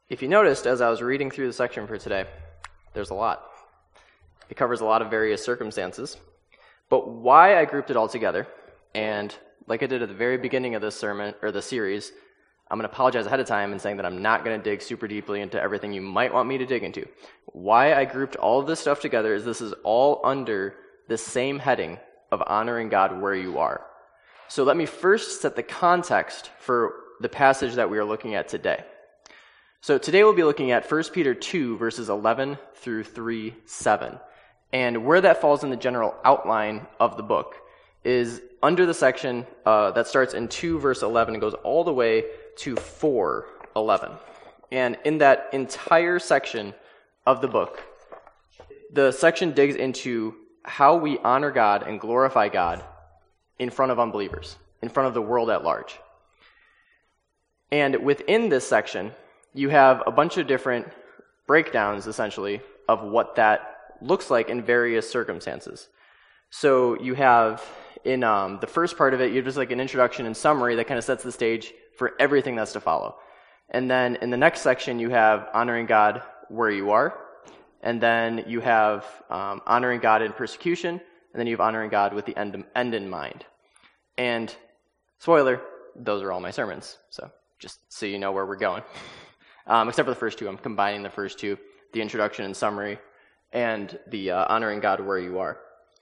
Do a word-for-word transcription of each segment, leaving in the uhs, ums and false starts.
If you noticed, as I was reading through the section for today, there's a lot. It covers a lot of various circumstances. But why I grouped it all together, and like I did at the very beginning of this sermon, or the series, I'm going to apologize ahead of time and saying that I'm not going to dig super deeply into everything you might want me to dig into. Why I grouped all of this stuff together is this is all under the same heading of honoring God where you are. So let me first set the context for the passage that we are looking at today. So today we'll be looking at First Peter two, verses eleven through three seven. And where that falls in the general outline of the book is under the section uh, that starts in two, verse eleven, and goes all the way to four eleven. And in that entire section of the book, the section digs into how we honor God and glorify God in front of unbelievers, in front of the world at large. And within this section, you have a bunch of different breakdowns, essentially, of what that looks like in various circumstances. So you have, in um, the first part of it, you have just like an introduction and summary that kind of sets the stage for everything that's to follow. And then in the next section, you have honoring God where you are. And then you have um, honoring God in persecution. And then you have honoring God with the end, end in mind. And, spoiler, those are all my sermons. So just so you know where we're going. Um, except for the first two. I'm combining the first two, the introduction and summary, and the uh, honoring God where you are.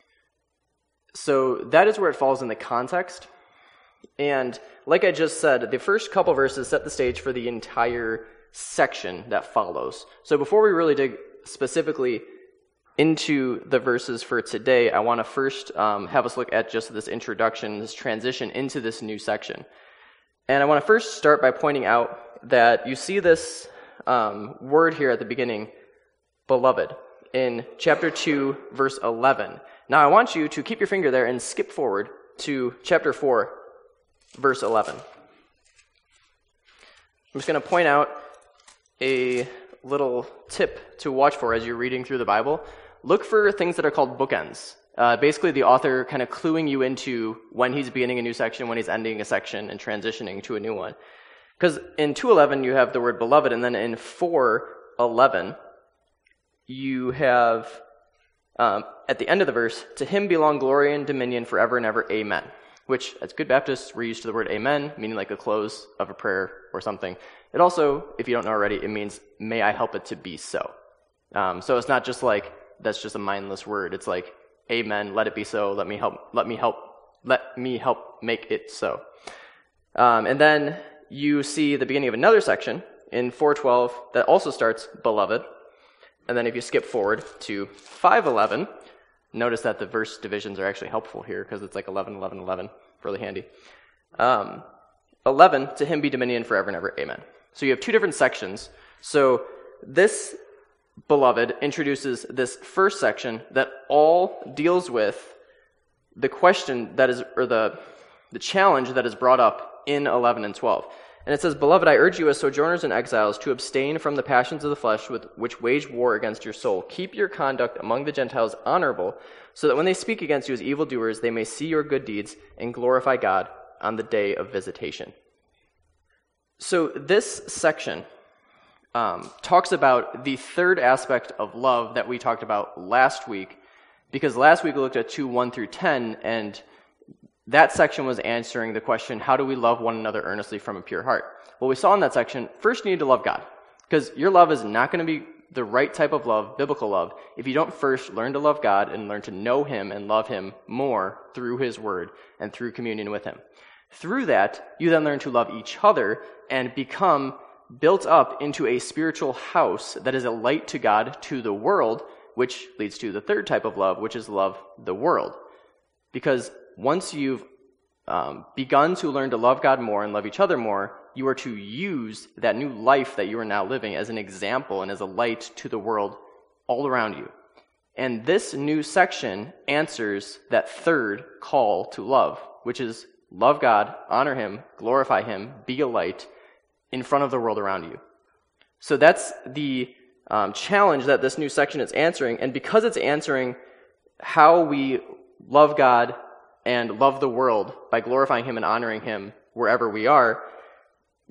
So that is where it falls in the context. And like I just said, the first couple verses set the stage for the entire section that follows. So before we really dig specifically into the verses for today, I want to first um, have us look at just this introduction, this transition into this new section. And I want to first start by pointing out that you see this um, word here at the beginning, beloved, in chapter two, verse eleven. Now I want you to keep your finger there and skip forward to chapter four, verse eleven. I'm just going to point out a little tip to watch for as you're reading through the Bible. Look for things that are called bookends. Uh, basically, the author kind of cluing you into when he's beginning a new section, when he's ending a section, and transitioning to a new one. Because in two eleven, you have the word beloved, and then in four eleven, you have, um, at the end of the verse, to him belong glory and dominion forever and ever, amen. Which, as good Baptists, we're used to the word amen, meaning like a close of a prayer or something. It also, if you don't know already, it means, may I help it to be so. Um, so it's not just like, that's just a mindless word. It's like, amen, let it be so, let me help, let me help, let me help make it so. Um, and then you see the beginning of another section in four twelve that also starts beloved. And then if you skip forward to five eleven, notice that the verse divisions are actually helpful here because it's like eleven, eleven, eleven, really handy. Um, eleven, to him be dominion forever and ever, amen. So you have two different sections. So this beloved introduces this first section that all deals with the question that is, or the, the challenge that is brought up in eleven and twelve. And it says, beloved, I urge you as sojourners and exiles to abstain from the passions of the flesh with which wage war against your soul. Keep your conduct among the Gentiles honorable, so that when they speak against you as evildoers, they may see your good deeds and glorify God on the day of visitation. So this section um, talks about the third aspect of love that we talked about last week, because last week we looked at two, one through ten, and that section was answering the question, how do we love one another earnestly from a pure heart? Well, we saw in that section, first you need to love God, because your love is not going to be the right type of love, biblical love, if you don't first learn to love God and learn to know him and love him more through his word and through communion with him. Through that, you then learn to love each other and become built up into a spiritual house that is a light to God, to the world, which leads to the third type of love, which is love the world. Because once you've um, begun to learn to love God more and love each other more, you are to use that new life that you are now living as an example and as a light to the world all around you. And this new section answers that third call to love, which is love God, honor him, glorify him, be a light in front of the world around you. So that's the um, challenge that this new section is answering. And because it's answering how we love God and love the world by glorifying him and honoring him wherever we are,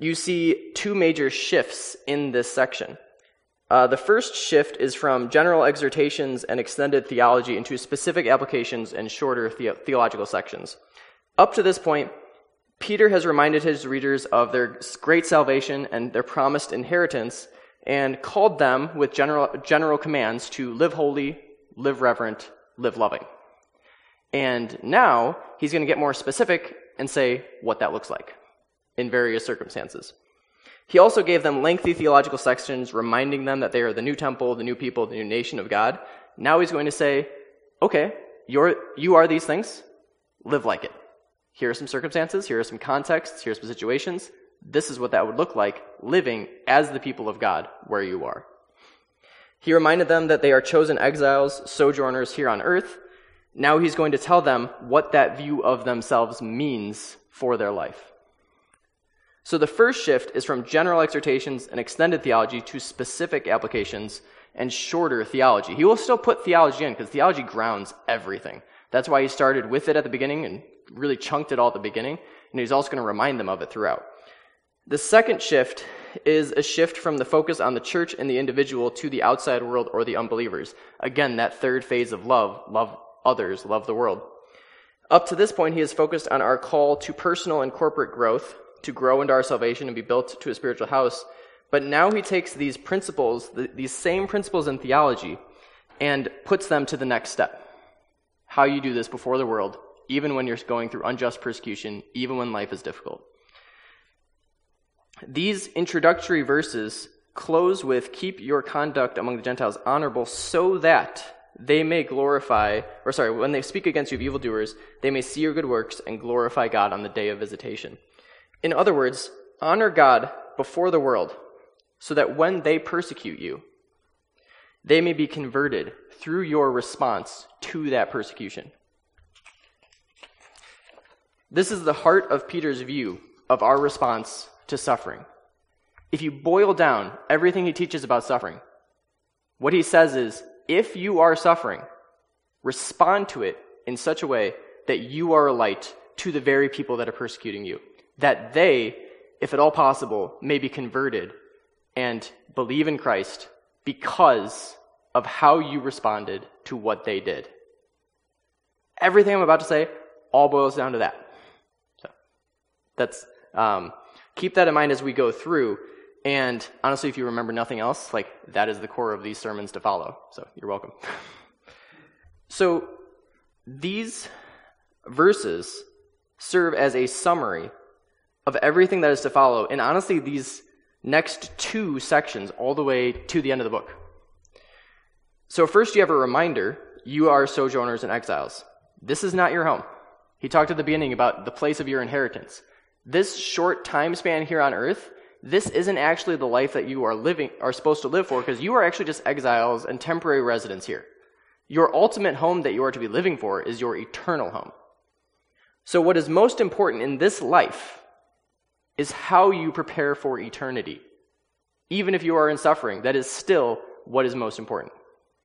you see two major shifts in this section. Uh, the first shift is from general exhortations and extended theology into specific applications and shorter the- theological sections. Up to this point, Peter has reminded his readers of their great salvation and their promised inheritance and called them with general, general commands to live holy, live reverent, live loving. And now he's going to get more specific and say what that looks like in various circumstances. He also gave them lengthy theological sections reminding them that they are the new temple, the new people, the new nation of God. Now he's going to say, okay, you're, you are these things, live like it. Here are some circumstances, here are some contexts, here are some situations. This is what that would look like, living as the people of God where you are. He reminded them that they are chosen exiles, sojourners here on earth. Now he's going to tell them what that view of themselves means for their life. So the first shift is from general exhortations and extended theology to specific applications and shorter theology. He will still put theology in because theology grounds everything. That's why he started with it at the beginning and really chunked it all at the beginning, and he's also going to remind them of it throughout. The second shift is a shift from the focus on the church and the individual to the outside world or the unbelievers. Again, that third phase of love, love others, love the world. Up to this point, he is focused on our call to personal and corporate growth, to grow into our salvation and be built to a spiritual house. But now he takes these principles, the, these same principles in theology, and puts them to the next step. How you do this before the world, even when you're going through unjust persecution, even when life is difficult. These introductory verses close with, keep your conduct among the Gentiles honorable so that they may glorify, or sorry, when they speak against you of evildoers, they may see your good works and glorify God on the day of visitation. In other words, honor God before the world so that when they persecute you, they may be converted through your response to that persecution. This is the heart of Peter's view of our response to suffering. If you boil down everything he teaches about suffering, what he says is, if you are suffering, respond to it in such a way that you are a light to the very people that are persecuting you, that they, if at all possible, may be converted and believe in Christ because of how you responded to what they did. Everything I'm about to say all boils down to that. So that's um, keep that in mind as we go through. And honestly, if you remember nothing else, like that is the core of these sermons to follow. So you're welcome. So these verses serve as a summary of everything that is to follow. And honestly, these next two sections all the way to the end of the book. So first you have a reminder, you are sojourners and exiles. This is not your home. He talked at the beginning about the place of your inheritance. This short time span here on earth, this isn't actually the life that you are living, are supposed to live for, because you are actually just exiles and temporary residents here. Your ultimate home that you are to be living for is your eternal home. So what is most important in this life is how you prepare for eternity. Even if you are in suffering, that is still what is most important.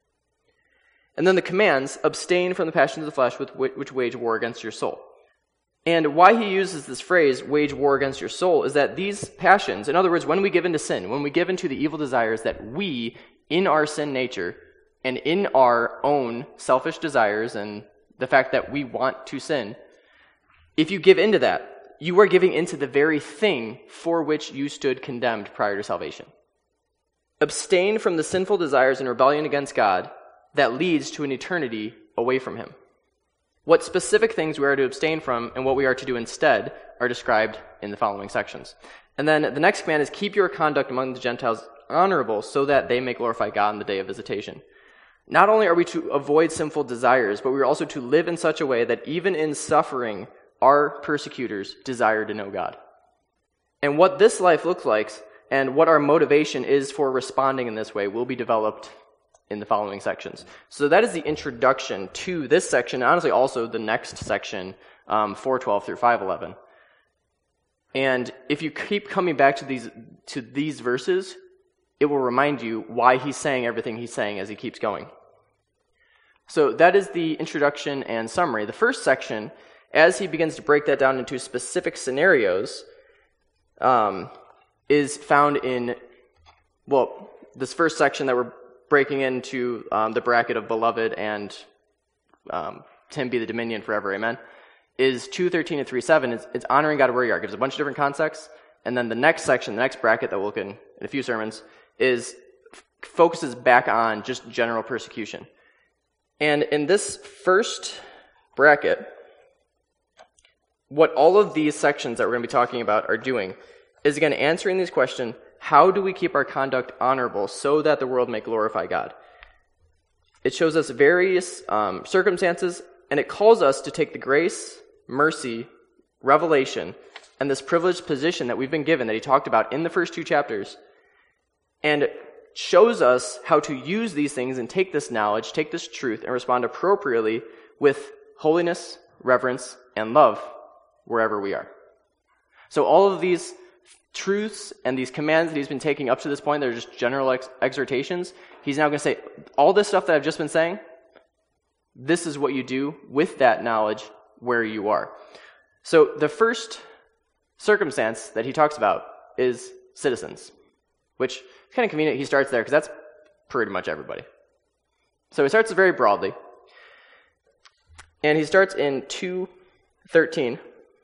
And then the commands, abstain from the passions of the flesh with which wage war against your soul. And why he uses this phrase, wage war against your soul, is that these passions, in other words, when we give into sin, when we give into the evil desires that we, in our sin nature, and in our own selfish desires and the fact that we want to sin, if you give into that, you are giving into the very thing for which you stood condemned prior to salvation. Abstain from the sinful desires and rebellion against God that leads to an eternity away from him. What specific things we are to abstain from and what we are to do instead are described in the following sections. And then the next command is keep your conduct among the Gentiles honorable so that they may glorify God on the day of visitation. Not only are we to avoid sinful desires, but we are also to live in such a way that even in suffering, our persecutors desire to know God. And what this life looks like and what our motivation is for responding in this way will be developed in the following sections. So that is the introduction to this section, and honestly also the next section, um, four twelve through five eleven. And if you keep coming back to these to these verses, it will remind you why he's saying everything he's saying as he keeps going. So that is the introduction and summary. The first section, as he begins to break that down into specific scenarios, um, is found in, well, this first section that we're breaking into um, the bracket of beloved and um, to him be the dominion forever, amen, is two thirteen and three seven. It's, it's honoring God where you are. It gives a bunch of different contexts. And then the next section, the next bracket that we'll look in in a few sermons, is f- focuses back on just general persecution. And in this first bracket, what all of these sections that we're going to be talking about are doing is, again, answering this question, how do we keep our conduct honorable so that the world may glorify God? It shows us various um, circumstances, and it calls us to take the grace, mercy, revelation, and this privileged position that we've been given that he talked about in the first two chapters, and shows us how to use these things and take this knowledge, take this truth, and respond appropriately with holiness, reverence, and love wherever we are. So all of these truths and these commands that he's been taking up to this point, they're just general ex- exhortations. He's now going to say, all this stuff that I've just been saying, this is what you do with that knowledge where you are. So the first circumstance that he talks about is citizens, which is kind of convenient he starts there because that's pretty much everybody. So he starts very broadly. And he starts in two thirteen.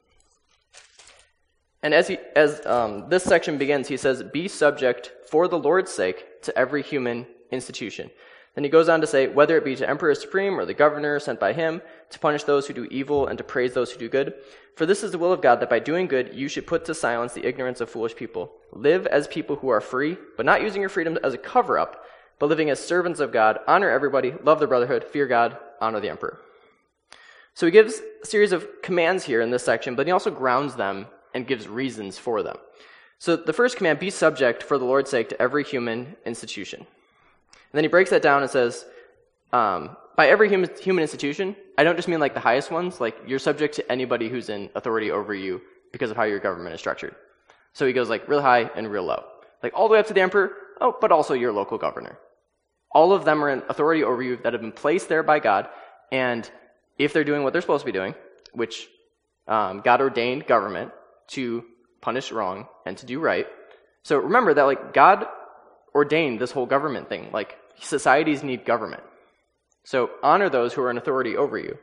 And as he, as um, this section begins, he says, be subject for the Lord's sake to every human institution. Then he goes on to say, whether it be to emperor supreme or the governor sent by him, to punish those who do evil and to praise those who do good. For this is the will of God, that by doing good you should put to silence the ignorance of foolish people. Live as people who are free, but not using your freedom as a cover-up, but living as servants of God. Honor everybody, love the brotherhood, fear God, honor the emperor. So he gives a series of commands here in this section, but he also grounds them and gives reasons for them. So the first command, be subject for the Lord's sake to every human institution. And then he breaks that down and says, um, by every human, human institution, I don't just mean like the highest ones, like you're subject to anybody who's in authority over you because of how your government is structured. So he goes like real high and real low. Like all the way up to the emperor, oh, but also your local governor. All of them are in authority over you that have been placed there by God, and if they're doing what they're supposed to be doing, which um, God ordained government to punish wrong and to do right. So remember that like God ordained this whole government thing. Like societies need government. So honor those who are in authority over you.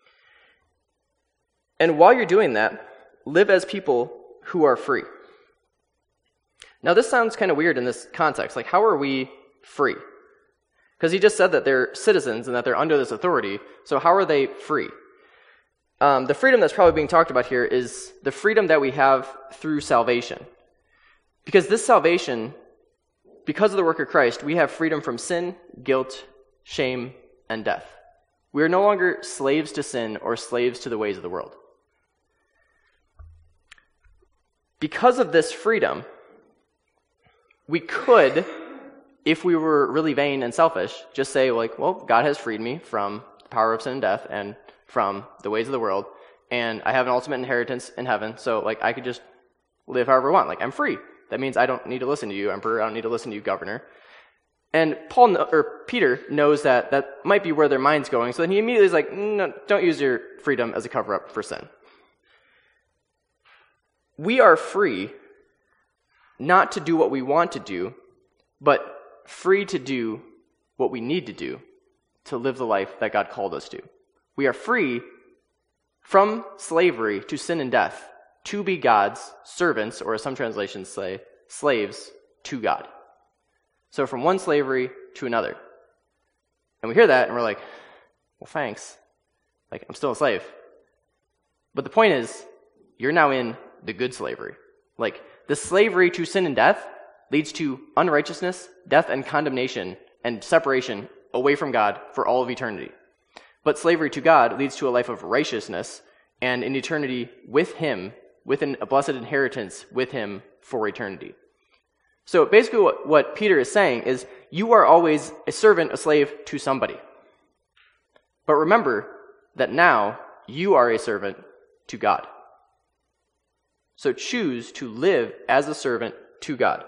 And while you're doing that, live as people who are free. Now this sounds kind of weird in this context. Like how are we free? Because he just said that they're citizens and that they're under this authority. So how are they free? Um, the freedom that's probably being talked about here is the freedom that we have through salvation. Because this salvation, because of the work of Christ, we have freedom from sin, guilt, shame, and death. We are no longer slaves to sin or slaves to the ways of the world. Because of this freedom, we could, if we were really vain and selfish, just say, like, well, God has freed me from the power of sin and death and from the ways of the world, and I have an ultimate inheritance in heaven, so like I could just live however I want. Like I'm free. That means I don't need to listen to you, emperor. I don't need to listen to you, governor. And Paul or Peter knows that that might be where their mind's going, so then he immediately is like, no, don't use your freedom as a cover-up for sin. We are free not to do what we want to do, but free to do what we need to do to live the life that God called us to. We are free from slavery to sin and death to be God's servants, or as some translations say, slaves to God. So from one slavery to another. And we hear that and we're like, well, thanks. Like, I'm still a slave. But the point is, you're now in the good slavery. Like, the slavery to sin and death leads to unrighteousness, death, and condemnation, and separation away from God for all of eternity. But slavery to God leads to a life of righteousness and an eternity with him, with an, a blessed inheritance with him for eternity. So basically what, what Peter is saying is, you are always a servant, a slave to somebody. But remember that now you are a servant to God. So choose to live as a servant to God.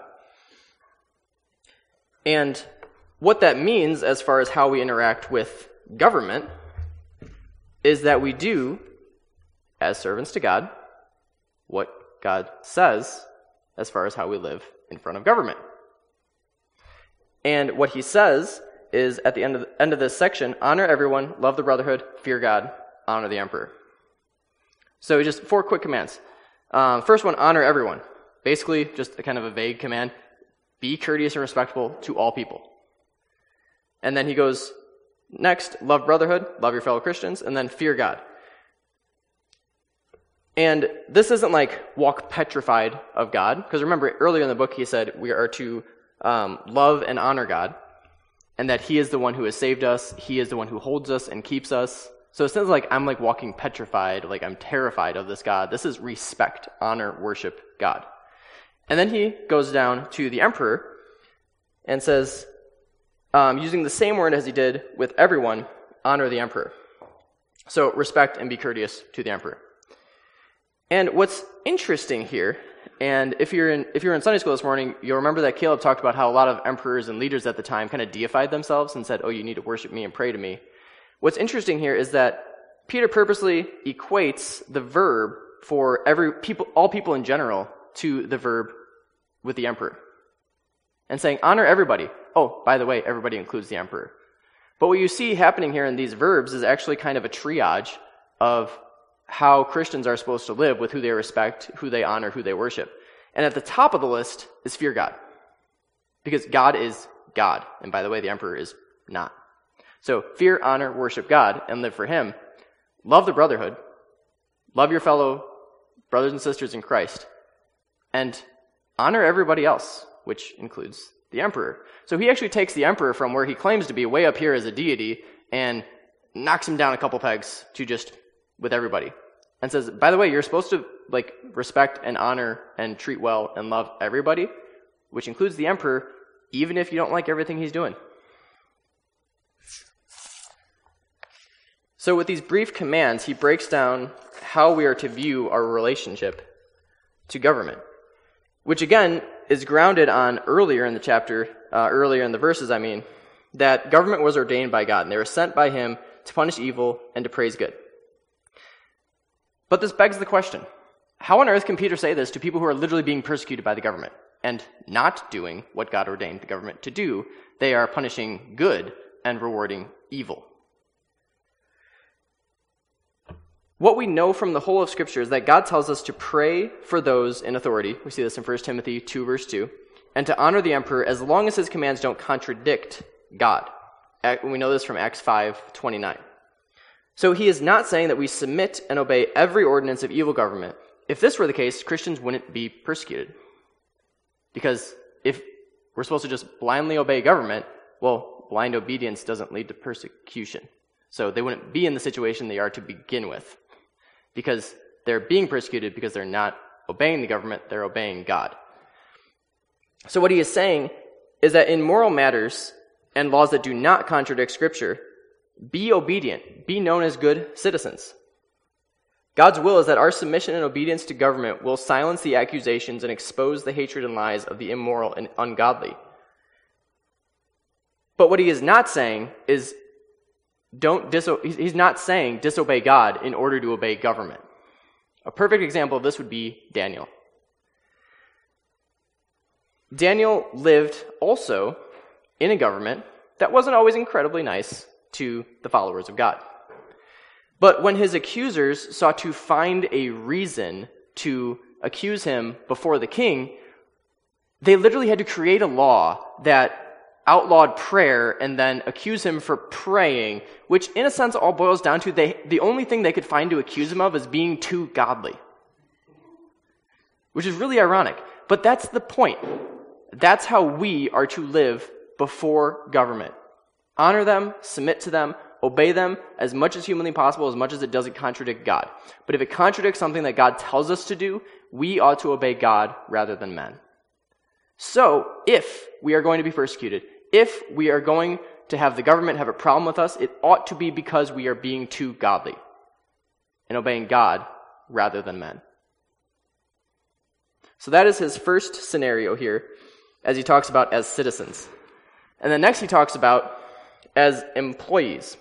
And what that means as far as how we interact with government is that we do, as servants to God, what God says as far as how we live in front of government. And what he says is, at the end of the, end of this section, honor everyone, love the brotherhood, fear God, honor the emperor. So just four quick commands. Um, first one, honor everyone. Basically, just a kind of a vague command. Be courteous and respectful to all people. And then he goes, next, love brotherhood, love your fellow Christians, and then fear God. And this isn't like walk petrified of God, because remember, earlier in the book he said we are to um, love and honor God, and that he is the one who has saved us, he is the one who holds us and keeps us. So it sounds like I'm like walking petrified, like I'm terrified of this God. This is respect, honor, worship God. And then he goes down to the emperor and says, um, using the same word as he did with everyone, honor the emperor. So respect and be courteous to the emperor. And what's interesting here, and if you're in if you're in Sunday school this morning, you'll remember that Caleb talked about how a lot of emperors and leaders at the time kind of deified themselves and said, oh, you need to worship me and pray to me. What's interesting here is that Peter purposely equates the verb for every people, all people in general, to the verb with the emperor. And saying, honor everybody. Oh, by the way, everybody includes the emperor. But what you see happening here in these verbs is actually kind of a triage of how Christians are supposed to live with who they respect, who they honor, who they worship. And at the top of the list is fear God. Because God is God. And by the way, the emperor is not. So fear, honor, worship God, and live for him. Love the brotherhood. Love your fellow brothers and sisters in Christ. And honor everybody else, which includes the emperor. So he actually takes the emperor from where he claims to be way up here as a deity and knocks him down a couple pegs to just with everybody. And says, by the way, you're supposed to like respect and honor and treat well and love everybody, which includes the emperor, even if you don't like everything he's doing. So with these brief commands, he breaks down how we are to view our relationship to government, which again is grounded on earlier in the chapter, uh, earlier in the verses, I mean, that government was ordained by God, and they were sent by him to punish evil and to praise good. But this begs the question, how on earth can Peter say this to people who are literally being persecuted by the government and not doing what God ordained the government to do? They are punishing good and rewarding evil. What we know from the whole of Scripture is that God tells us to pray for those in authority. We see this in First Timothy two, verse two. And to honor the emperor as long as his commands don't contradict God. We know this from Acts five twenty-nine. So he is not saying that we submit and obey every ordinance of evil government. If this were the case, Christians wouldn't be persecuted. Because if we're supposed to just blindly obey government, well, blind obedience doesn't lead to persecution. So they wouldn't be in the situation they are to begin with. Because they're being persecuted because they're not obeying the government, they're obeying God. So what he is saying is that in moral matters and laws that do not contradict Scripture, be obedient, be known as good citizens. God's will is that our submission and obedience to government will silence the accusations and expose the hatred and lies of the immoral and ungodly. But what he is not saying is Don't diso- he's not saying disobey God in order to obey government. A perfect example of this would be Daniel. Daniel lived also in a government that wasn't always incredibly nice to the followers of God. But when his accusers sought to find a reason to accuse him before the king, they literally had to create a law that outlawed prayer and then accuse him for praying, which in a sense all boils down to they, the only thing they could find to accuse him of is being too godly. Which is really ironic. But that's the point. That's how we are to live before government. Honor them, submit to them, obey them as much as humanly possible, as much as it doesn't contradict God. But if it contradicts something that God tells us to do, we ought to obey God rather than men. So, if we are going to be persecuted, if we are going to have the government have a problem with us, it ought to be because we are being too godly and obeying God rather than men. So that is his first scenario here, as he talks about as citizens. And then next he talks about as employees.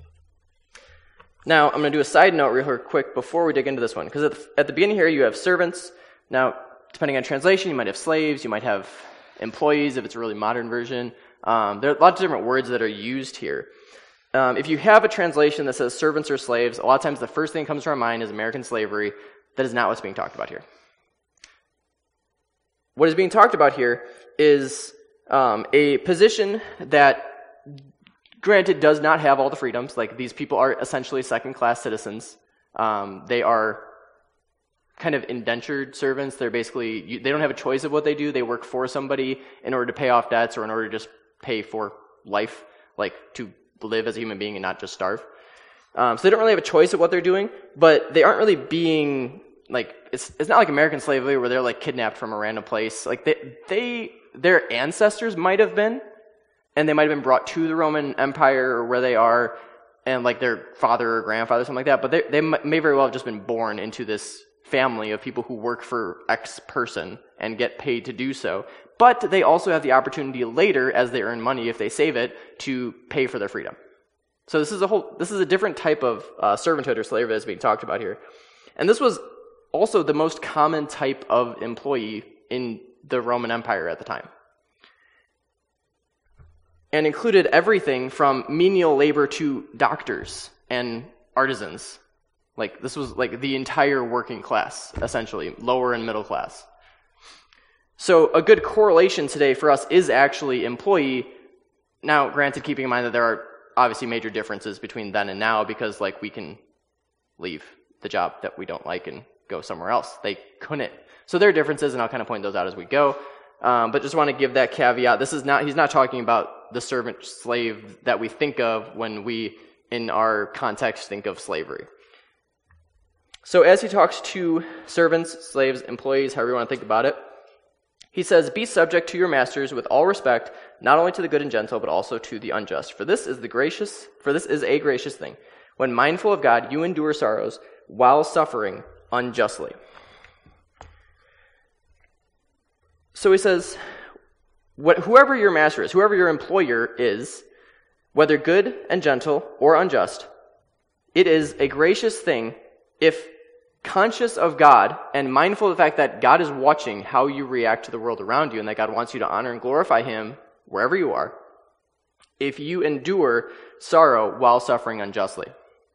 Now, I'm going to do a side note real quick before we dig into this one, because at, at the beginning here you have servants. Now, depending on translation, you might have slaves, you might have employees if it's a really modern version. Um, there are lots of different words that are used here. Um, if you have a translation that says servants or slaves, a lot of times the first thing that comes to our mind is American slavery. That is not what's being talked about here. What is being talked about here is um, a position that, granted, does not have all the freedoms. Like, these people are essentially second-class citizens. Um, they are kind of indentured servants. They're basically, you, they don't have a choice of what they do. They work for somebody in order to pay off debts or in order to just pay for life, like to live as a human being and not just starve. Um, so they don't really have a choice of what they're doing, but they aren't really being, like, it's it's not like American slavery where they're like kidnapped from a random place. Like they, they their ancestors might have been, and they might have been brought to the Roman Empire or where they are, and like their father or grandfather, something like that, but they, they may very well have just been born into this family of people who work for X person and get paid to do so. But they also have the opportunity later, as they earn money, if they save it, to pay for their freedom. So this is a whole, this is a different type of uh, servanthood or slavery that's being talked about here. And this was also the most common type of employee in the Roman Empire at the time. And included everything from menial labor to doctors and artisans. Like, this was like the entire working class, essentially, lower and middle class. So a good correlation today for us is actually employee. Now, granted, keeping in mind that there are obviously major differences between then and now, because like we can leave the job that we don't like and go somewhere else. They couldn't. So there are differences, and I'll kind of point those out as we go. Um, but just want to give that caveat. This is not, he's not talking about the servant slave that we think of when we, in our context, think of slavery. So as he talks to servants, slaves, employees, however you want to think about it, he says, "Be subject to your masters with all respect, not only to the good and gentle, but also to the unjust. For this is the gracious, for this is a gracious thing. When mindful of God, you endure sorrows while suffering unjustly." So he says, what, whoever your master is, whoever your employer is, whether good and gentle or unjust, it is a gracious thing if conscious of God and mindful of the fact that God is watching how you react to the world around you and that God wants you to honor and glorify him wherever you are, if you endure sorrow while suffering unjustly.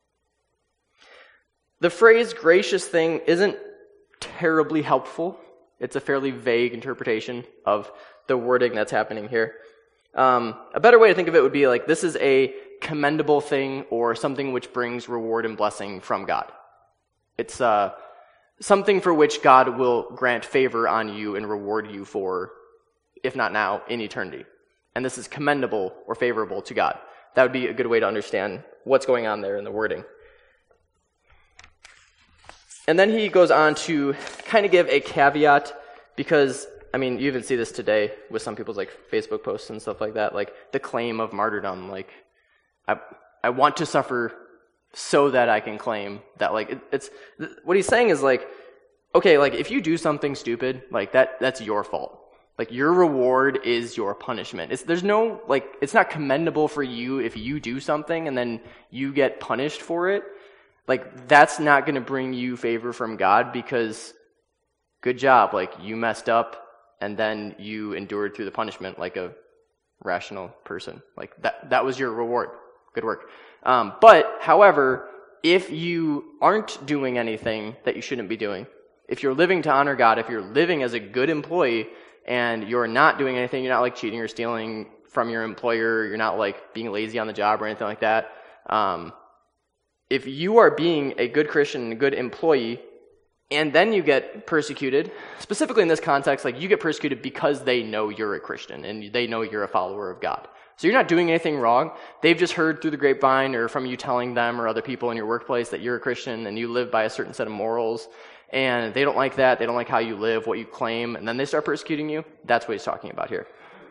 The phrase gracious thing isn't terribly helpful. It's a fairly vague interpretation of the wording that's happening here. Um, a better way to think of it would be like, this is a commendable thing or something which brings reward and blessing from God. It's uh, something for which God will grant favor on you and reward you for, if not now, in eternity. And this is commendable or favorable to God. That would be a good way to understand what's going on there in the wording. And then he goes on to kind of give a caveat, because, I mean, you even see this today with some people's like Facebook posts and stuff like that, like the claim of martyrdom, like, I I want to suffer so that I can claim that, like, it, it's, what he's saying is like, okay, like, if you do something stupid, like, that that's your fault. Like, your reward is your punishment. It's, there's no, like, it's not commendable for you if you do something and then you get punished for it. Like, that's not going to bring you favor from God, because good job, like, you messed up and then you endured through the punishment like a rational person. Like, that that was your reward. Good work. Um, but, however, if you aren't doing anything that you shouldn't be doing, if you're living to honor God, if you're living as a good employee and you're not doing anything, you're not like cheating or stealing from your employer, you're not like being lazy on the job or anything like that, um, if you are being a good Christian and a good employee, and then you get persecuted, specifically in this context, like, you get persecuted because they know you're a Christian and they know you're a follower of God. So you're not doing anything wrong. They've just heard through the grapevine or from you telling them or other people in your workplace that you're a Christian and you live by a certain set of morals, and they don't like that. They don't like how you live, what you claim, and then they start persecuting you. That's what he's talking about here.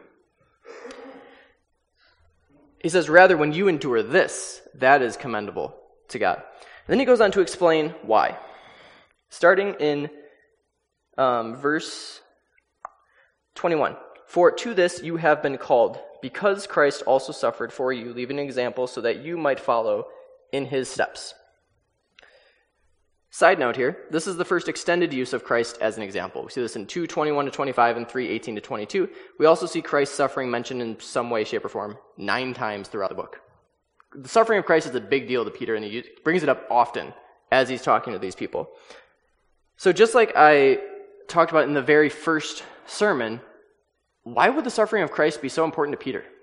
He says, rather, when you endure this, that is commendable to God. And then he goes on to explain why. Starting in um, verse twenty-one. For to this you have been called, because Christ also suffered for you, leaving an example so that you might follow in his steps. Side note here, this is the first extended use of Christ as an example. We see this in two twenty-one to twenty-five and three eighteen to twenty-two. We also see Christ's suffering mentioned in some way, shape, or form nine times throughout the book. The suffering of Christ is a big deal to Peter, and he brings it up often as he's talking to these people. So just like I talked about in the very first sermon, why would the suffering of Christ be so important to Peter?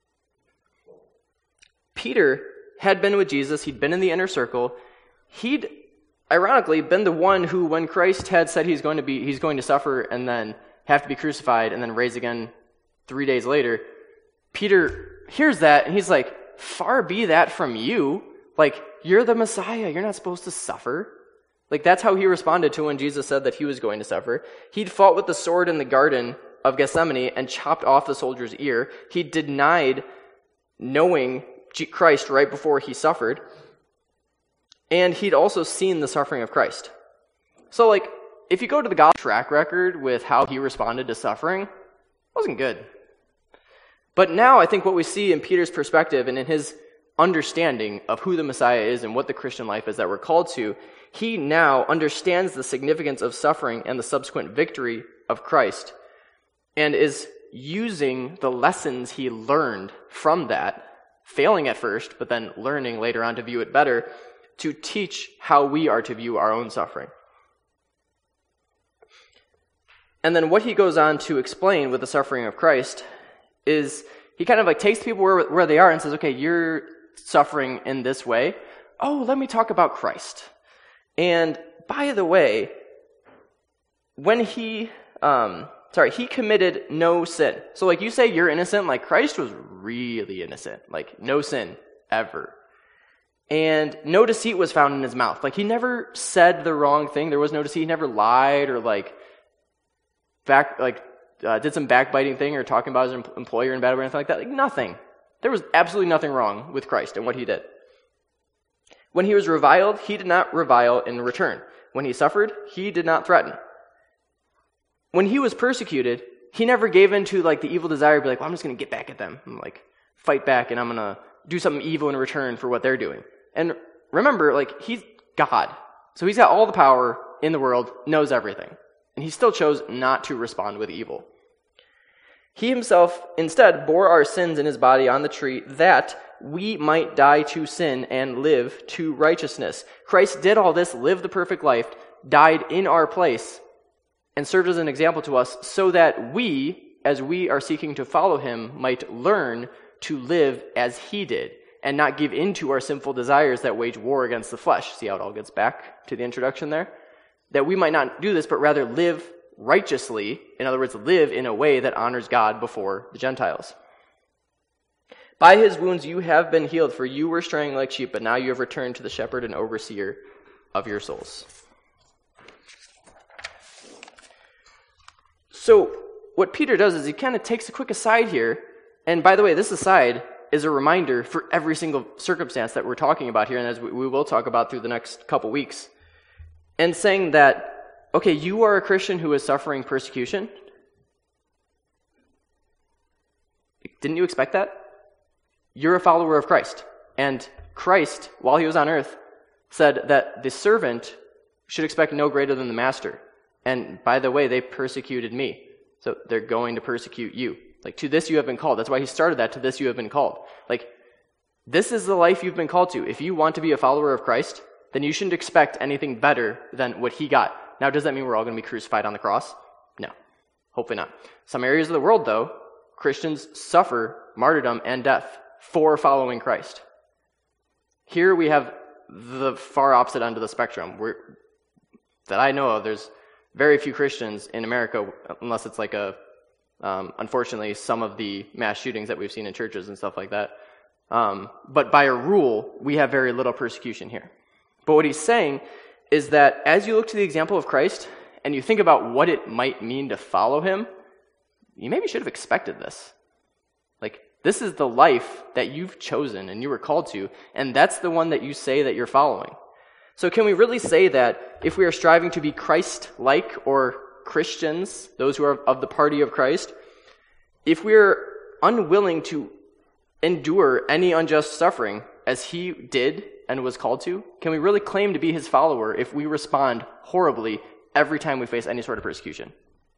Peter had been with Jesus. He'd been in the inner circle. He'd ironically been the one who, when Christ had said he's going to be, he's going to suffer and then have to be crucified and then raised again three days later, Peter hears that and he's like, far be that from you. Like, you're the Messiah. You're not supposed to suffer. Like, that's how he responded to when Jesus said that he was going to suffer. He'd fought with the sword in the garden of Gethsemane and chopped off the soldier's ear. He denied knowing Christ right before he suffered. And he'd also seen the suffering of Christ. So, like, if you go to the gospel track record with how he responded to suffering, it wasn't good. But now I think what we see in Peter's perspective and in his understanding of who the Messiah is and what the Christian life is that we're called to, he now understands the significance of suffering and the subsequent victory of Christ and is using the lessons he learned from that, failing at first, but then learning later on to view it better, to teach how we are to view our own suffering. And then what he goes on to explain with the suffering of Christ is he kind of like takes people where, where they are and says, okay, you're suffering in this way. Oh, let me talk about Christ. And by the way, when he, um, sorry, he committed no sin. So like you say you're innocent, like Christ was really innocent, like no sin ever. And no deceit was found in his mouth. Like he never said the wrong thing. There was no deceit. He never lied or like back, like uh, did some backbiting thing or talking about his employer in bad way or anything like that. Like nothing. There was absolutely nothing wrong with Christ and what he did. When he was reviled, he did not revile in return. When he suffered, he did not threaten. When he was persecuted, he never gave in to like the evil desire to be like, well, I'm just going to get back at them and like fight back and I'm going to do something evil in return for what they're doing. And remember, like he's God. So he's got all the power in the world, knows everything. And he still chose not to respond with evil. He himself instead bore our sins in his body on the tree that we might die to sin and live to righteousness. Christ did all this, lived the perfect life, died in our place, and served as an example to us so that we, as we are seeking to follow him, might learn to live as he did and not give in to our sinful desires that wage war against the flesh. See how it all gets back to the introduction there? That we might not do this, but rather live righteously, in other words, live in a way that honors God before the Gentiles. By his wounds you have been healed, for you were straying like sheep, but now you have returned to the shepherd and overseer of your souls. So what Peter does is he kind of takes a quick aside here, and by the way, this aside is a reminder for every single circumstance that we're talking about here, and as we, we will talk about through the next couple weeks, and saying that, okay, you are a Christian who is suffering persecution. Didn't you expect that? You're a follower of Christ. And Christ, while he was on earth, said that the servant should expect no greater than the master. And by the way, they persecuted me. So they're going to persecute you. Like, to this you have been called. That's why he started that, to this you have been called. Like, this is the life you've been called to. If you want to be a follower of Christ, then you shouldn't expect anything better than what he got. Now, does that mean we're all going to be crucified on the cross? No. Hopefully not. Some areas of the world, though, Christians suffer martyrdom and death for following Christ. Here we have the far opposite end of the spectrum. We're, that I know of, there's very few Christians in America, unless it's like a, um, unfortunately, some of the mass shootings that we've seen in churches and stuff like that. Um, but by a rule, we have very little persecution here. But what he's saying is that as you look to the example of Christ and you think about what it might mean to follow him, you maybe should have expected this. Like, this is the life that you've chosen and you were called to, and that's the one that you say that you're following. So can we really say that if we are striving to be Christ-like, or Christians, those who are of the party of Christ, if we're unwilling to endure any unjust suffering as he did and was called to? Can we really claim to be his follower if we respond horribly every time we face any sort of persecution?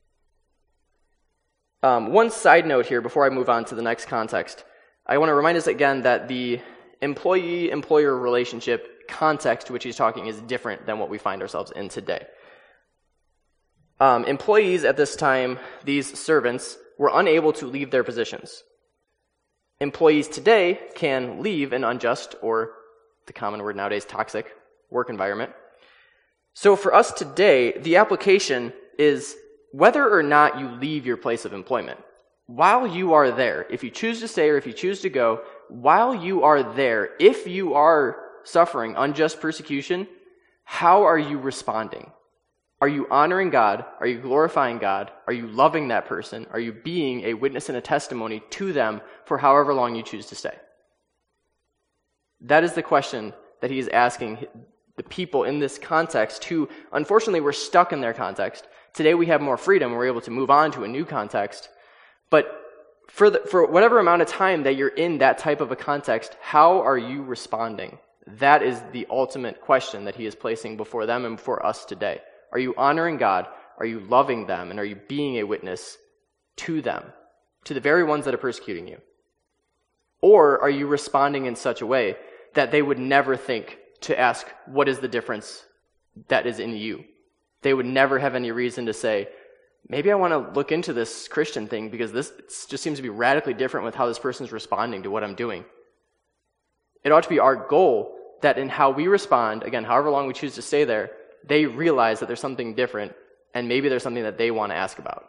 Um, one side note here before I move on to the next context. I want to remind us again that the employee-employer relationship context to which he's talking is different than what we find ourselves in today. Um, employees at this time, these servants, were unable to leave their positions. Employees today can leave an unjust, or the common word nowadays, toxic, work environment. So for us today, the application is whether or not you leave your place of employment. While you are there, if you choose to stay or if you choose to go, while you are there, if you are suffering unjust persecution, how are you responding? Are you honoring God? Are you glorifying God? Are you loving that person? Are you being a witness and a testimony to them for however long you choose to stay? That is the question that he is asking the people in this context who, unfortunately, were stuck in their context. Today we have more freedom. We're able to move on to a new context. But for the, for whatever amount of time that you're in that type of a context, how are you responding? That is the ultimate question that he is placing before them and before us today. Are you honoring God? Are you loving them? And are you being a witness to them, to the very ones that are persecuting you? Or are you responding in such a way that they would never think to ask, what is the difference that is in you? They would never have any reason to say, maybe I want to look into this Christian thing because this just seems to be radically different with how this person is responding to what I'm doing. It ought to be our goal that in how we respond, again, however long we choose to stay there, they realize that there's something different, and maybe there's something that they want to ask about.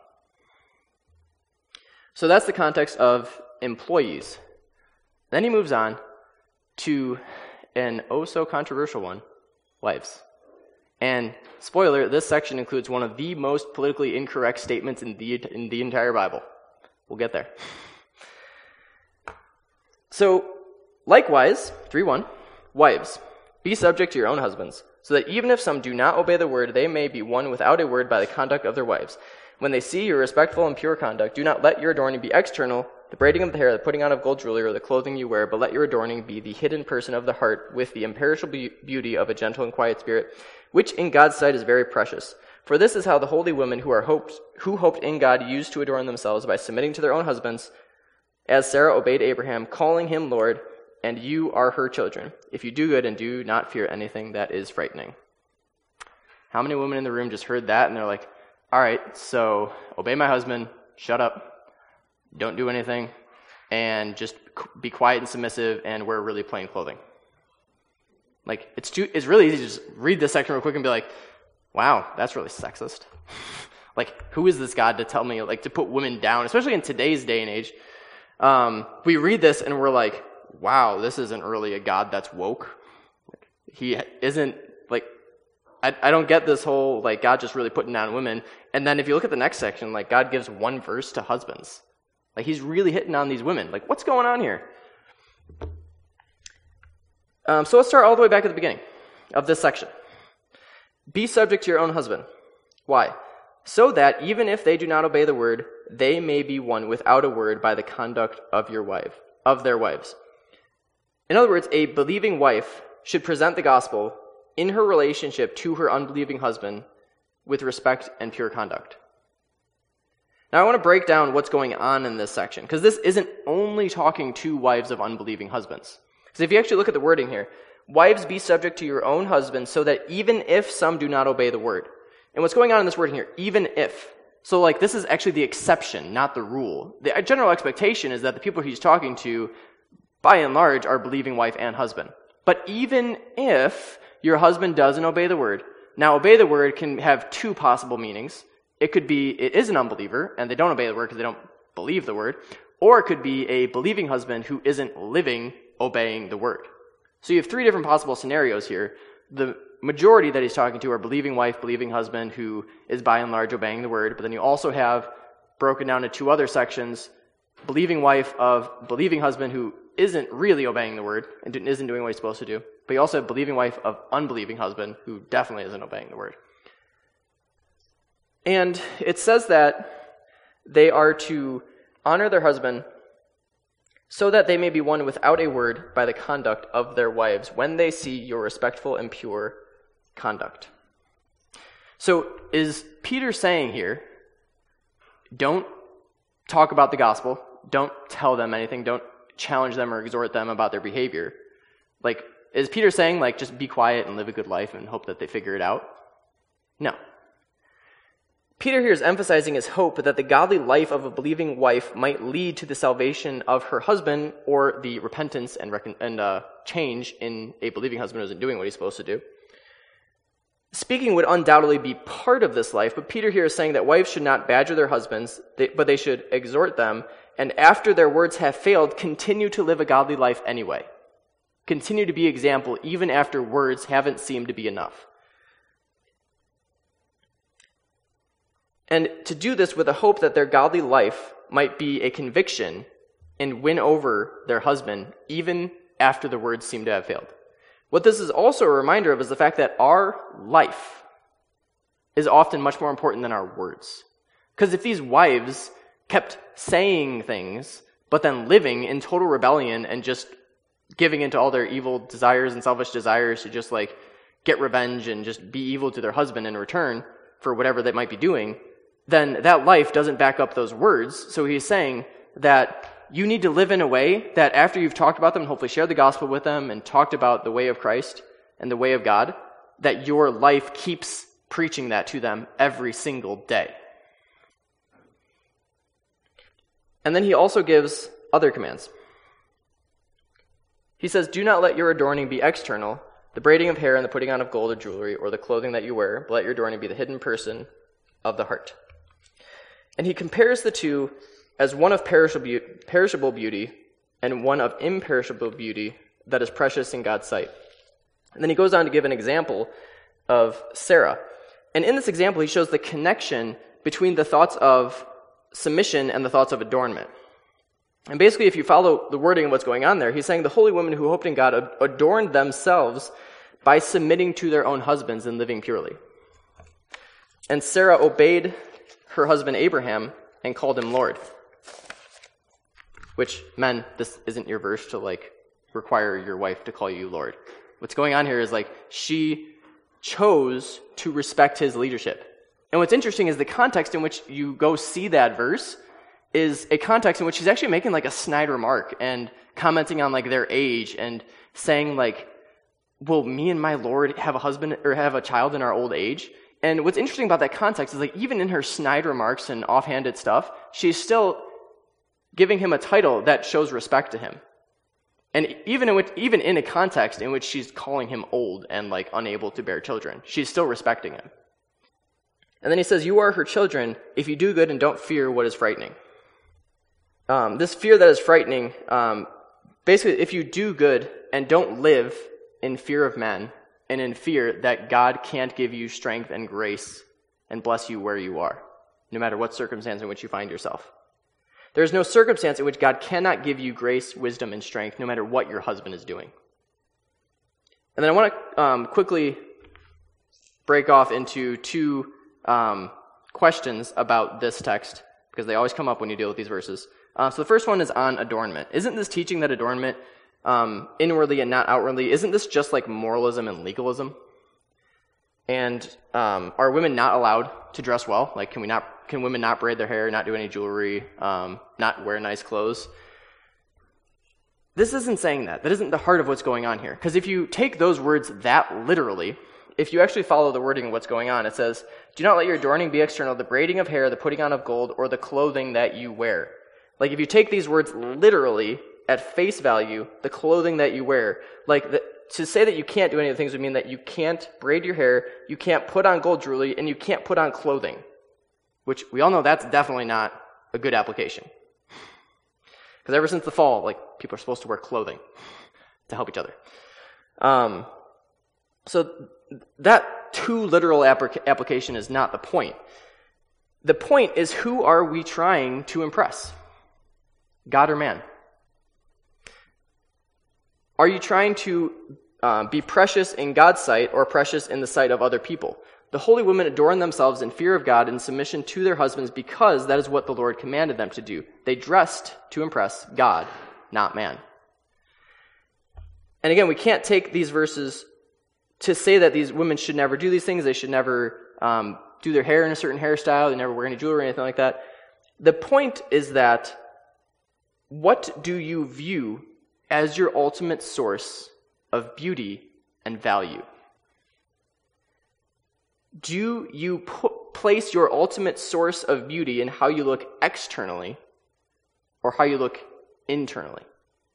So that's the context of employees. Then he moves on to an oh-so-controversial one, wives. And, spoiler, this section includes one of the most politically incorrect statements in the, in the entire Bible. We'll get there. So, likewise, three one, wives, be subject to your own husbands, so that even if some do not obey the word, they may be won without a word by the conduct of their wives. When they see your respectful and pure conduct, do not let your adorning be external, the braiding of the hair, the putting on of gold jewelry, or the clothing you wear, but let your adorning be the hidden person of the heart with the imperishable beauty of a gentle and quiet spirit, which in God's sight is very precious. For this is how the holy women who are hoped, who hoped in God used to adorn themselves by submitting to their own husbands, as Sarah obeyed Abraham, calling him Lord, and you are her children, if you do good and do not fear anything that is frightening. How many women in the room just heard that and they're like, all right, so obey my husband, shut up, don't do anything, and just be quiet and submissive and wear really plain clothing. Like, it's too, it's really easy to just read this section real quick and be like, wow, that's really sexist. Like, who is this God to tell me, like, to put women down, especially in today's day and age? Um, we read this and we're like, wow, this isn't really a God that's woke. Like, he isn't, like, I, I don't get this whole, like, God just really putting down women. And then if you look at the next section, like, God gives one verse to husbands. Like, he's really hitting on these women. Like, what's going on here? Um, so let's start all the way back at the beginning of this section. Be subject to your own husband. Why? So that even if they do not obey the word, they may be won without a word by the conduct of your wife, of their wives. In other words, a believing wife should present the gospel in her relationship to her unbelieving husband with respect and pure conduct. Now, I want to break down what's going on in this section, because this isn't only talking to wives of unbelieving husbands. Because if you actually look at the wording here, wives, be subject to your own husbands, so that even if some do not obey the word. And what's going on in this wording here, even if. So, like, this is actually the exception, not the rule. The general expectation is that the people he's talking to, by and large, are believing wife and husband. But even if your husband doesn't obey the word, now obey the word can have two possible meanings. It could be it is an unbeliever, and they don't obey the word because they don't believe the word. Or it could be a believing husband who isn't living obeying the word. So you have three different possible scenarios here. The majority that he's talking to are believing wife, believing husband who is by and large obeying the word. But then you also have broken down to two other sections, believing wife of believing husband who isn't really obeying the word and isn't doing what he's supposed to do. But you also have believing wife of unbelieving husband who definitely isn't obeying the word. And it says that they are to honor their husband so that they may be won without a word by the conduct of their wives when they see your respectful and pure conduct. So is Peter saying here, don't talk about the gospel, don't tell them anything, don't challenge them or exhort them about their behavior? Like, is Peter saying, like, just be quiet and live a good life and hope that they figure it out? No. Peter here is emphasizing his hope that the godly life of a believing wife might lead to the salvation of her husband, or the repentance and, recon- and uh, change in a believing husband who isn't doing what he's supposed to do. Speaking would undoubtedly be part of this life, but Peter here is saying that wives should not badger their husbands, but they should exhort them, and after their words have failed, continue to live a godly life anyway. Continue to be example even after words haven't seemed to be enough. And to do this with a hope that their godly life might be a conviction and win over their husband even after the words seem to have failed. What this is also a reminder of is the fact that our life is often much more important than our words. Because if these wives kept saying things, but then living in total rebellion and just giving into all their evil desires and selfish desires to just like get revenge and just be evil to their husband in return for whatever they might be doing, then that life doesn't back up those words. So he's saying that you need to live in a way that after you've talked about them and hopefully shared the gospel with them and talked about the way of Christ and the way of God, that your life keeps preaching that to them every single day. And then he also gives other commands. He says, do not let your adorning be external, the braiding of hair and the putting on of gold or jewelry or the clothing that you wear, but let your adorning be the hidden person of the heart. And he compares the two as one of perishable beauty and one of imperishable beauty that is precious in God's sight. And then he goes on to give an example of Sarah. And in this example, he shows the connection between the thoughts of submission and the thoughts of adornment. And basically, if you follow the wording of what's going on there, he's saying the holy women who hoped in God adorned themselves by submitting to their own husbands and living purely. And Sarah obeyed her husband Abraham and called him Lord. Which, men, this isn't your verse to like require your wife to call you Lord. What's going on here is like she chose to respect his leadership. And what's interesting is the context in which you go see that verse is a context in which he's actually making like a snide remark and commenting on like their age and saying like, will me and my Lord have a husband or have a child in our old age? And what's interesting about that context is like even in her snide remarks and offhanded stuff, she's still giving him a title that shows respect to him. And even in which, even in a context in which she's calling him old and like unable to bear children, she's still respecting him. And then he says, you are her children if you do good and don't fear what is frightening. Um, this fear that is frightening, um, basically if you do good and don't live in fear of men and in fear that God can't give you strength and grace and bless you where you are, no matter what circumstance in which you find yourself. There is no circumstance in which God cannot give you grace, wisdom, and strength, no matter what your husband is doing. And then I want to um, quickly break off into two um, questions about this text, because they always come up when you deal with these verses. Uh, so the first one is on adornment. Isn't this teaching that adornment, um, inwardly and not outwardly, isn't this just like moralism and legalism? And um, are women not allowed to dress well? Like, can we not? Can women not braid their hair, not do any jewelry, um, not wear nice clothes? This isn't saying that. That isn't the heart of what's going on here. Because if you take those words that literally, if you actually follow the wording of what's going on, it says, do not let your adorning be external, the braiding of hair, the putting on of gold, or the clothing that you wear. Like if you take these words literally at face value, the clothing that you wear, like the, to say that you can't do any of the things would mean that you can't braid your hair, you can't put on gold jewelry, and you can't put on clothing. Which we all know that's definitely not a good application. Because ever since the fall, like people are supposed to wear clothing to help each other. Um, so that too literal applic- application is not the point. The point is, who are we trying to impress? God or man? Are you trying to uh, be precious in God's sight or precious in the sight of other people? The holy women adorn themselves in fear of God and submission to their husbands because that is what the Lord commanded them to do. They dressed to impress God not man. And again, we can't take these verses to say that these women should never do these things. They should never um, do their hair in a certain hairstyle. They never wear any jewelry or anything like that. The point is that what do you view as your ultimate source of beauty and value? Do you put, place your ultimate source of beauty in how you look externally or how you look internally?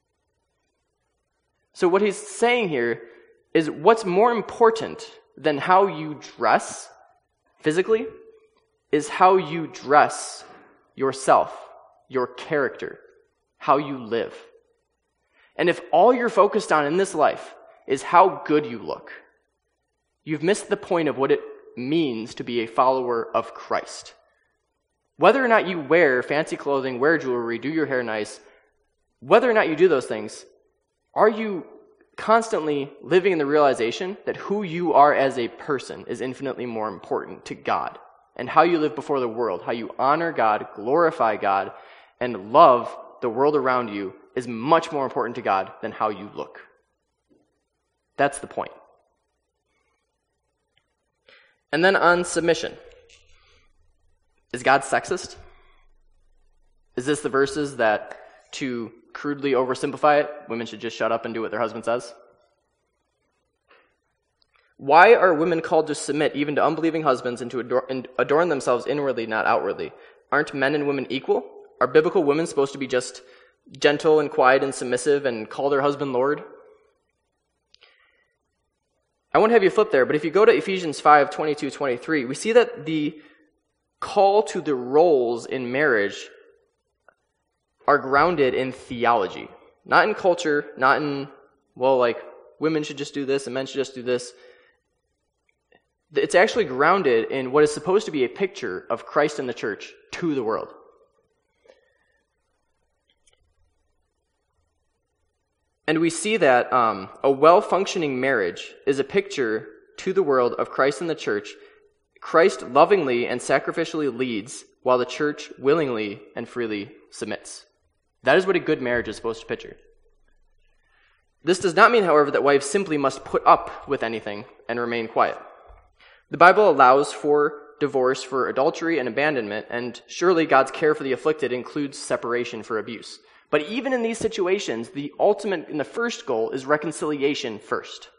So what he's saying here is what's more important than how you dress physically is how you dress yourself, your character, how you live. And if all you're focused on in this life is how good you look, you've missed the point of what it means to be a follower of Christ. Whether or not you wear fancy clothing, wear jewelry, do your hair nice, whether or not you do those things, are you constantly living in the realization that who you are as a person is infinitely more important to God, and how you live before the world, how you honor God, glorify God, and love the world around you is much more important to God than how you look? That's the point. And then on submission. Is God sexist? Is this the verses that, to crudely oversimplify it, women should just shut up and do what their husband says? Why are women called to submit even to unbelieving husbands and to adorn, and adorn themselves inwardly, not outwardly? Aren't men and women equal? Are biblical women supposed to be just gentle and quiet and submissive and call their husband Lord? I won't have you flip there, but if you go to Ephesians five, twenty-two, twenty-three, we see that the call to the roles in marriage are grounded in theology, not in culture, not in, well, like, women should just do this and men should just do this. It's actually grounded in what is supposed to be a picture of Christ and the church to the world. And we see that um, a well-functioning marriage is a picture to the world of Christ and the church. Christ lovingly and sacrificially leads, while the church willingly and freely submits. That is what a good marriage is supposed to picture. This does not mean, however, that wives simply must put up with anything and remain quiet. The Bible allows for divorce for adultery and abandonment, and surely God's care for the afflicted includes separation for abuse. But even in these situations, the ultimate and the first goal is reconciliation first.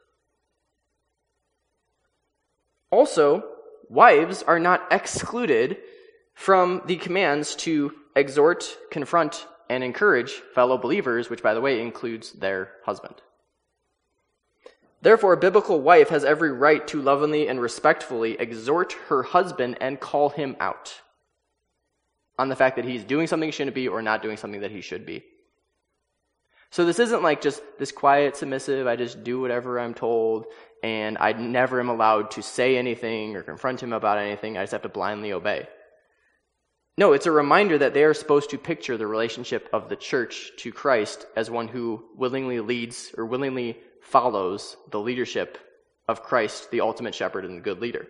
Also, wives are not excluded from the commands to exhort, confront, and encourage fellow believers, which, by the way, includes their husband. Therefore, a biblical wife has every right to lovingly and respectfully exhort her husband and call him out on the fact that he's doing something he shouldn't be or not doing something that he should be. So this isn't like just this quiet, submissive, I just do whatever I'm told, and I never am allowed to say anything or confront him about anything. I just have to blindly obey. No, it's a reminder that they are supposed to picture the relationship of the church to Christ as one who willingly leads or willingly follows the leadership of Christ, the ultimate shepherd and the good leader.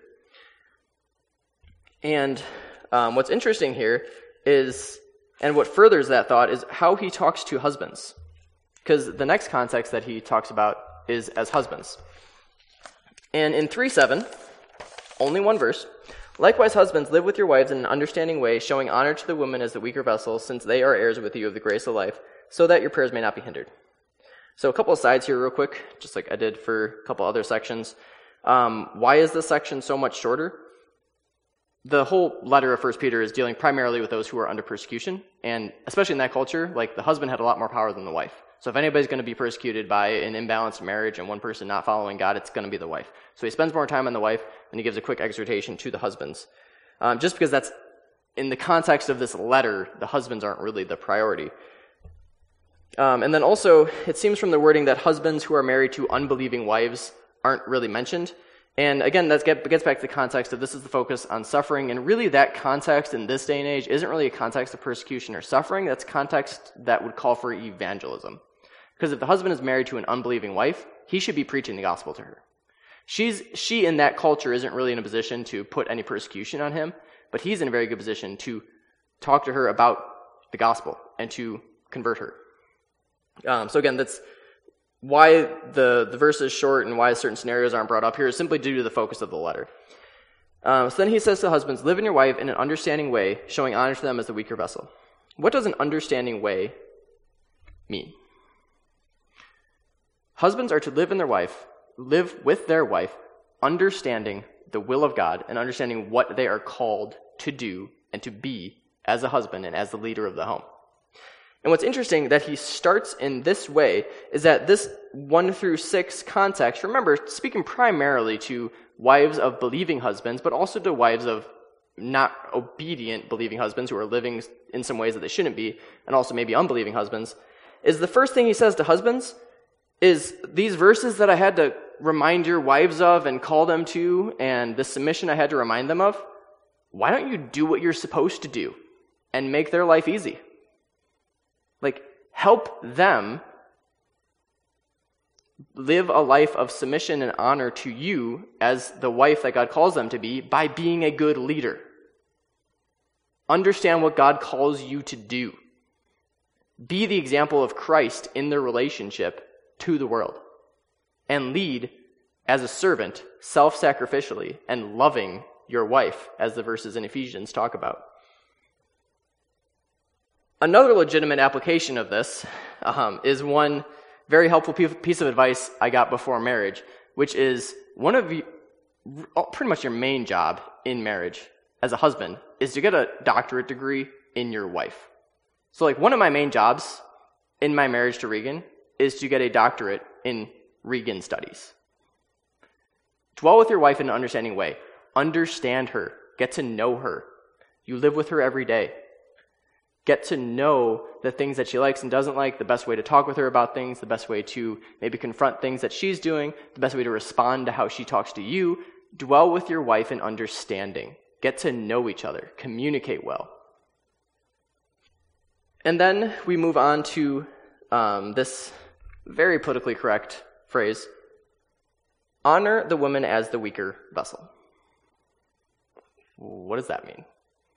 And um, what's interesting here is, and what furthers that thought, is how he talks to husbands. Because the next context that he talks about is as husbands. And in three seven, only one verse, likewise, husbands, live with your wives in an understanding way, showing honor to the women as the weaker vessels, since they are heirs with you of the grace of life, so that your prayers may not be hindered. So a couple of sides here real quick, just like I did for a couple other sections. Um, why is this section so much shorter? The whole letter of First Peter is dealing primarily with those who are under persecution, and especially in that culture, like the husband had a lot more power than the wife. So if anybody's going to be persecuted by an imbalanced marriage and one person not following God, it's going to be the wife. So he spends more time on the wife, and he gives a quick exhortation to the husbands. Um, just because that's, in the context of this letter, the husbands aren't really the priority. Um, and then also, it seems from the wording that husbands who are married to unbelieving wives aren't really mentioned. And again, that gets back to the context of this is the focus on suffering, and really that context in this day and age isn't really a context of persecution or suffering. That's context that would call for evangelism. Because if the husband is married to an unbelieving wife, he should be preaching the gospel to her. She's she in that culture isn't really in a position to put any persecution on him, but he's in a very good position to talk to her about the gospel and to convert her. Um, so again, that's why the, the verse is short and why certain scenarios aren't brought up here is simply due to the focus of the letter. Um, so then he says to husbands, live in your wife in an understanding way, showing honor to them as the weaker vessel. What does an understanding way mean? Husbands are to live in their wife, live with their wife, understanding the will of God and understanding what they are called to do and to be as a husband and as the leader of the home. And what's interesting that he starts in this way is that this one through six context, remember, speaking primarily to wives of believing husbands, but also to wives of not obedient believing husbands who are living in some ways that they shouldn't be, and also maybe unbelieving husbands, is the first thing he says to husbands is these verses that I had to remind your wives of and call them to, and the submission I had to remind them of, why don't you do what you're supposed to do and make their life easy? Like, help them live a life of submission and honor to you as the wife that God calls them to be by being a good leader. Understand what God calls you to do. Be the example of Christ in their relationship to the world. And lead as a servant, self-sacrificially, and loving your wife, as the verses in Ephesians talk about. Another legitimate application of this um, is one very helpful piece of advice I got before marriage, which is one of you, pretty much your main job in marriage as a husband is to get a doctorate degree in your wife. So like one of my main jobs in my marriage to Regan is to get a doctorate in Regan studies. Dwell with your wife in an understanding way. Understand her. Get to know her. You live with her every day. Get to know the things that she likes and doesn't like, the best way to talk with her about things, the best way to maybe confront things that she's doing, the best way to respond to how she talks to you. Dwell with your wife in understanding. Get to know each other. Communicate well. And then we move on to um, this very politically correct phrase, honor the woman as the weaker vessel. What does that mean?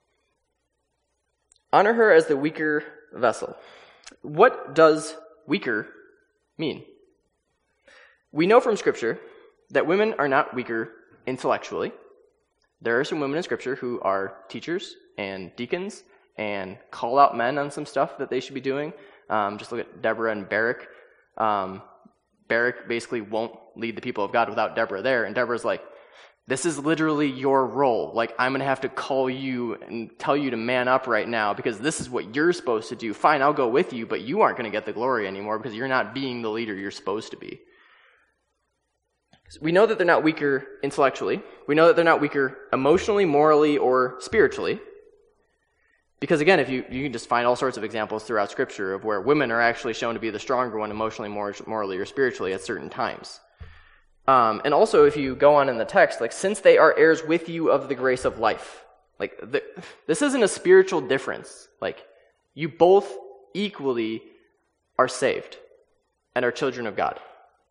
Honor her as the weaker vessel. What does weaker mean? We know from Scripture that women are not weaker intellectually. There are some women in Scripture who are teachers and deacons and call out men on some stuff that they should be doing. Um, just look at Deborah and Barak. Um, Barak basically won't lead the people of God without Deborah there, and Deborah's like, this is literally your role. Like, I'm going to have to call you and tell you to man up right now because this is what you're supposed to do. Fine, I'll go with you, but you aren't going to get the glory anymore because you're not being the leader you're supposed to be. So we know that they're not weaker intellectually. We know that they're not weaker emotionally, morally, or spiritually. Because again, if you, you can just find all sorts of examples throughout Scripture of where women are actually shown to be the stronger one emotionally, morally, or spiritually at certain times. Um, and also, if you go on in the text, like, since they are heirs with you of the grace of life. Like, the, this isn't a spiritual difference. Like, you both equally are saved and are children of God.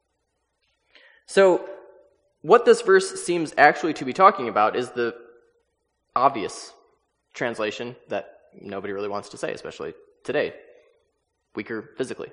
So, what this verse seems actually to be talking about is the obvious translation that nobody really wants to say, especially today. Weaker physically.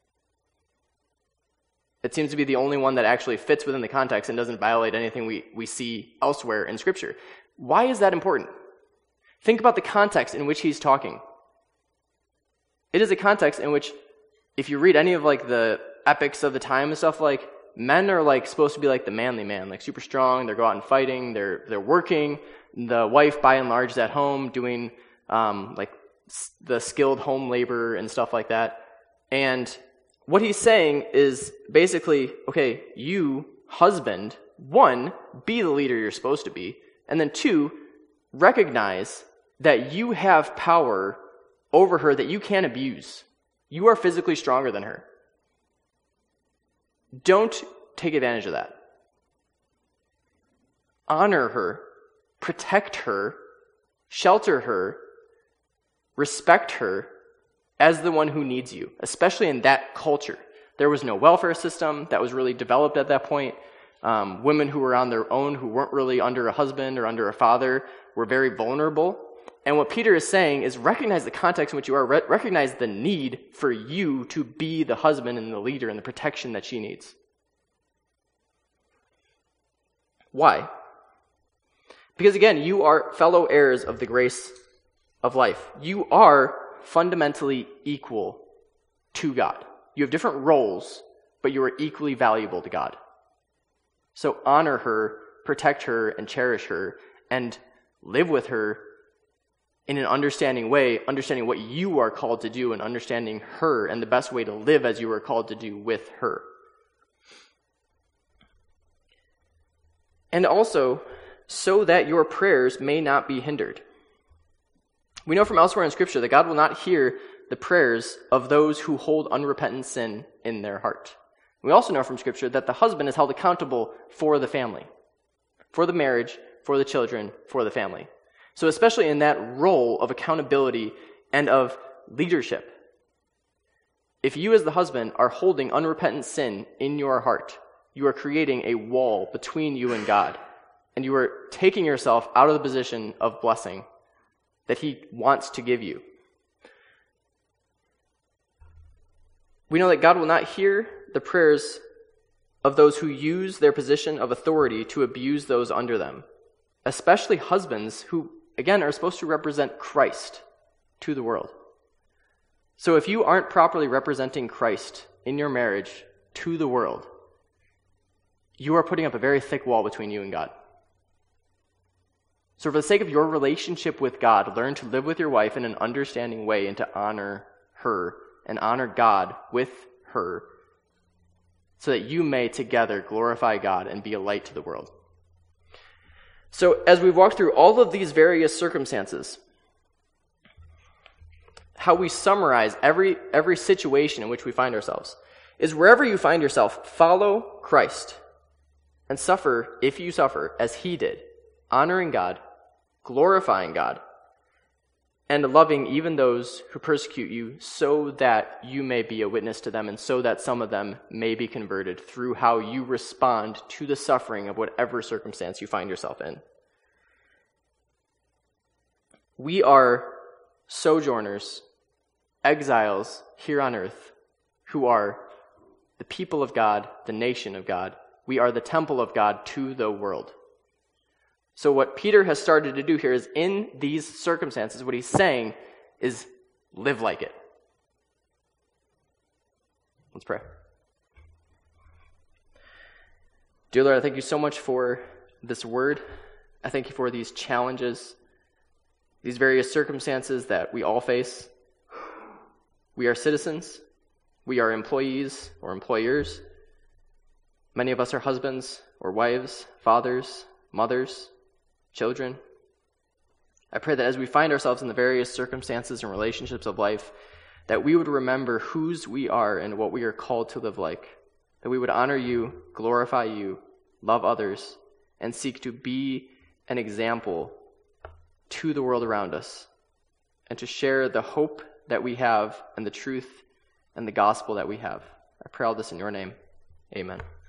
It seems to be the only one that actually fits within the context and doesn't violate anything we, we see elsewhere in Scripture. Why is that important? Think about the context in which he's talking. It is a context in which, if you read any of like the epics of the time and stuff, like, men are like supposed to be like the manly man, like super strong, they're go out and fighting, they're they're working. The wife, by and large, is at home doing um, like s- the skilled home labor and stuff like that. And what he's saying is basically, okay, you, husband, one, be the leader you're supposed to be, and then two, recognize that you have power over her that you can't abuse. You are physically stronger than her. Don't take advantage of that. Honor her, protect her, shelter her, respect her, as the one who needs you, especially in that culture. There was no welfare system that was really developed at that point. Um, women who were on their own, who weren't really under a husband or under a father, were very vulnerable. And what Peter is saying is recognize the context in which you are, re- recognize the need for you to be the husband and the leader and the protection that she needs. Why? Because again, you are fellow heirs of the grace of life. You are fundamentally equal to God. You have different roles, but you are equally valuable to God. So honor her, protect her, and cherish her, and live with her in an understanding way, understanding what you are called to do and understanding her and the best way to live as you are called to do with her. And also, so that your prayers may not be hindered. We know from elsewhere in Scripture that God will not hear the prayers of those who hold unrepentant sin in their heart. We also know from Scripture that the husband is held accountable for the family, for the marriage, for the children, for the family. So especially in that role of accountability and of leadership, if you as the husband are holding unrepentant sin in your heart, you are creating a wall between you and God, and you are taking yourself out of the position of blessing that he wants to give you. We know that God will not hear the prayers of those who use their position of authority to abuse those under them, especially husbands who, again, are supposed to represent Christ to the world. So if you aren't properly representing Christ in your marriage to the world, you are putting up a very thick wall between you and God. So for the sake of your relationship with God, learn to live with your wife in an understanding way and to honor her and honor God with her so that you may together glorify God and be a light to the world. So as we've walked through all of these various circumstances, how we summarize every, every situation in which we find ourselves is wherever you find yourself, follow Christ and suffer, if you suffer, as he did, honoring God, glorifying God, and loving even those who persecute you so that you may be a witness to them and so that some of them may be converted through how you respond to the suffering of whatever circumstance you find yourself in. We are sojourners, exiles here on earth, who are the people of God, the nation of God. We are the temple of God to the world. So what Peter has started to do here is in these circumstances, what he's saying is live like it. Let's pray. Dear Lord, I thank you so much for this word. I thank you for these challenges, these various circumstances that we all face. We are citizens. We are employees or employers. Many of us are husbands or wives, fathers, mothers, children. I pray that as we find ourselves in the various circumstances and relationships of life, that we would remember whose we are and what we are called to live like, that we would honor you, glorify you, love others, and seek to be an example to the world around us, and to share the hope that we have and the truth and the gospel that we have. I pray all this in your name. Amen.